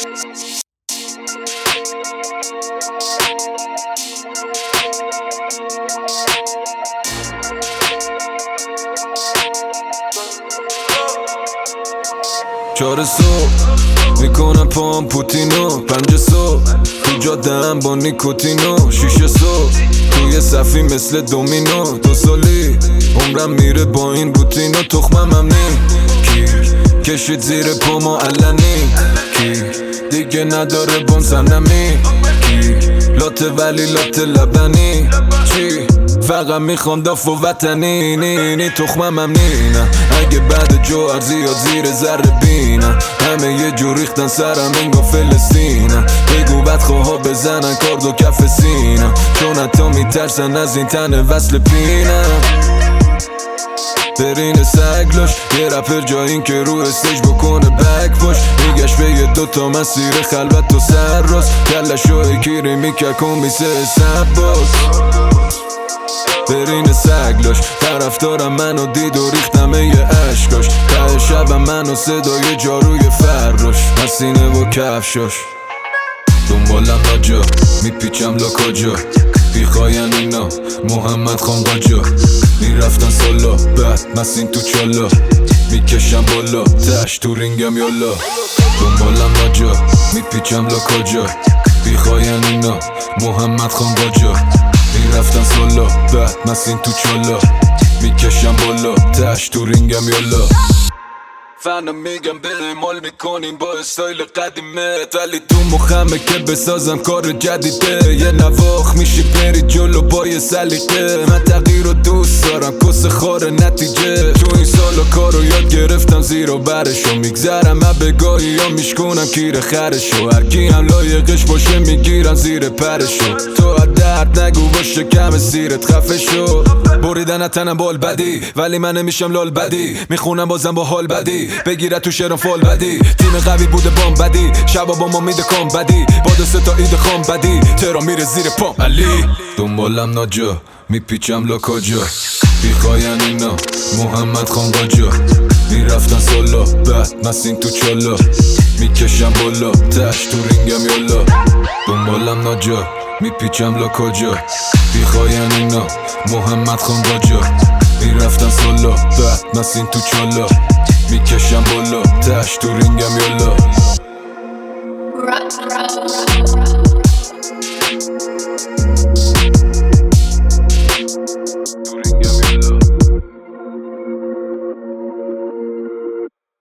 چهار صبح میکنم پام پوتینو، 5 صبح تو جاده‌ام با نیکوتینو، 6 صبح توی صفی مثل دومینو. 2 سالی عمرم میره با این روتینو. تخمم نی کی کشید زیر پامو علنی، کی دیگه نداره بون سنمی، کی لاته ولی لاته لبنی، چی فقط میخوام داف و وطنی. نی تخمم نی نه، اگه بعد جوهر زیاد زیر ذره بینم، همه یه جور ریختن سرم انگا فلسطینم. بگو بدخواها بزنن کارد و کف سینم، چون حتی میترسن از این تن وصل پینم. برین سگلاش یه رپر جا این که رو استیج بکنه بک پاش، میگشت به یه 2 مسیر خلوت و سر راست، کلشو اکیری میککون میسه سباس. برین سگلاش طرفدارم منو دید و ریختم یه عشقاش، ته شبم منو صدای جاروی فراش، مسینه و کفشاش. دنبالم راجا میپیچم لاکاجا، بیخواین اینا محمد خان قاجا. میرفتن سالا بعد مسین تو چالا، میکشم بالا تش تو رینگم یالا. دنبالم راجا میپیچم لاکاجا، بیخواین اینا محمد خان قاجا. میرفتن سالا بعد مسین تو چالا، میکشم بالا تش تو رینگم یالا. فنم میگم به مال میکنیم با استایل قدیمت، ولی تو مخمه که بسازم کار جدیده. یه نواخ میشی بری جلو با یه سلیقه، من تغییر رو دوست دارم کس خار نتیجه. تو این سالا کارو یاد گرفتم زیر و برشو، میگذرم بگاهی یا میشکنم کیر خرشو. هرکی هم لایقش باشه میگیرم زیر پرشو، تو درد نگو باشه کم سیرت خفه شو. بریدن تنم بال بدی ولی من نمیشم لال بدی، میخونم بازم با حال بدی، بگیره تو شعرم فال بدی. تیم قوی بوده بام بدی، شبا با ما میده کام بدی، با 2 تا ایده خام بدی، ترا میره زیر پام علی. دنبالم ناجا میپیچم لاکاجا، بیخواین اینا محمد خان قاجا. میرفتن سالا بعد مسین تو چالا، میکشم بالا تش تو رینگم یالا. دنبالم ناجا میپیچم لاکاجا، بیخواین اینا محمد خان قاجا. میرفتن سالا بعد مسین تو چالا، میکشم بالا تش تو رینگم یالا.